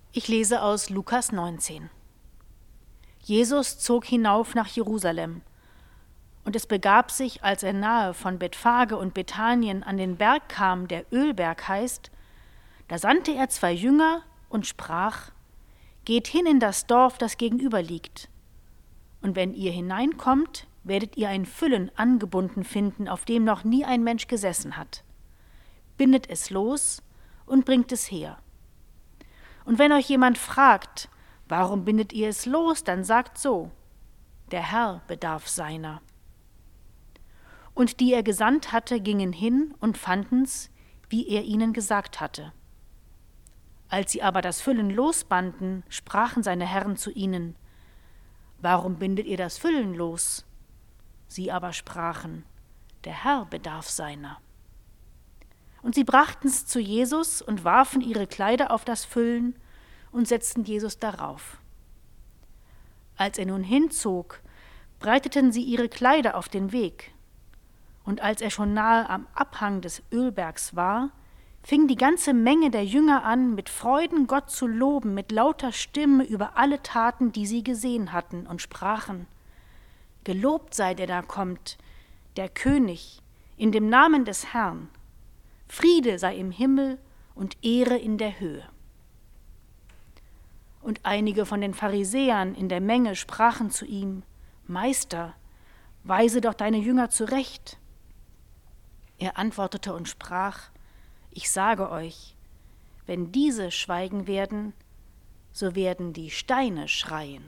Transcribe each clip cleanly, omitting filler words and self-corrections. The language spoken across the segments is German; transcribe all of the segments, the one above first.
Ich lese aus Lukas 19. Jesus zog hinauf nach Jerusalem. Und es begab sich, als er nahe von Bethphage und Bethanien an den Berg kam, der Ölberg heißt, da sandte er 2 Jünger und sprach: Geht hin in das Dorf, das gegenüber liegt. Und wenn ihr hineinkommt, werdet ihr ein Füllen angebunden finden, auf dem noch nie ein Mensch gesessen hat. Bindet es los und bringt es her. Und wenn euch jemand fragt, warum bindet ihr es los, dann sagt so: Der Herr bedarf seiner. Und die er gesandt hatte, gingen hin und fanden's, wie er ihnen gesagt hatte. Als sie aber das Füllen losbanden, sprachen seine Herren zu ihnen: Warum bindet ihr das Füllen los? Sie aber sprachen: Der Herr bedarf seiner. Und sie brachten's zu Jesus und warfen ihre Kleider auf das Füllen und setzten Jesus darauf. Als er nun hinzog, breiteten sie ihre Kleider auf den Weg. Und als er schon nahe am Abhang des Ölbergs war, fing die ganze Menge der Jünger an, mit Freuden Gott zu loben, mit lauter Stimme über alle Taten, die sie gesehen hatten, und sprachen: Gelobt sei der da kommt, der König, in dem Namen des Herrn. Friede sei im Himmel und Ehre in der Höhe. Und einige von den Pharisäern in der Menge sprachen zu ihm: Meister, weise doch deine Jünger zurecht. Er antwortete und sprach: Ich sage euch, wenn diese schweigen werden, so werden die Steine schreien.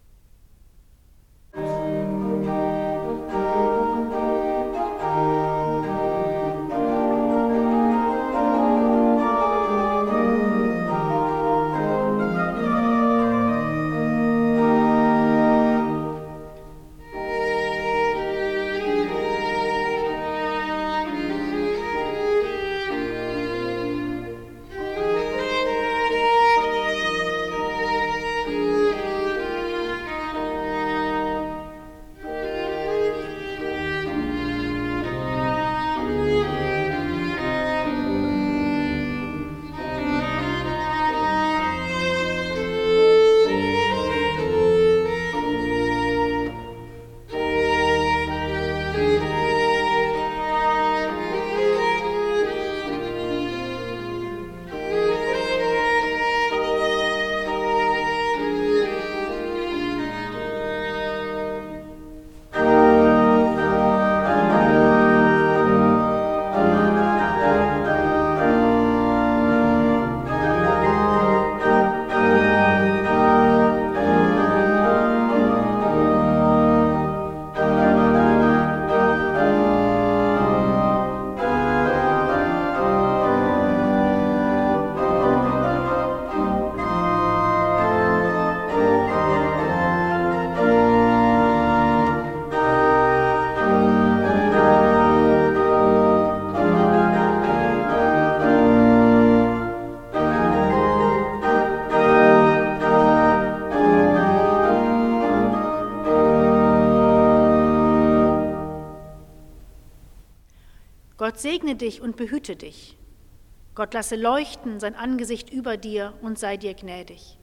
Gott segne dich und behüte dich. Gott lasse leuchten sein Angesicht über dir und sei dir gnädig.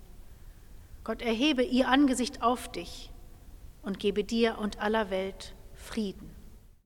Gott erhebe ihr Angesicht auf dich und gebe dir und aller Welt Frieden.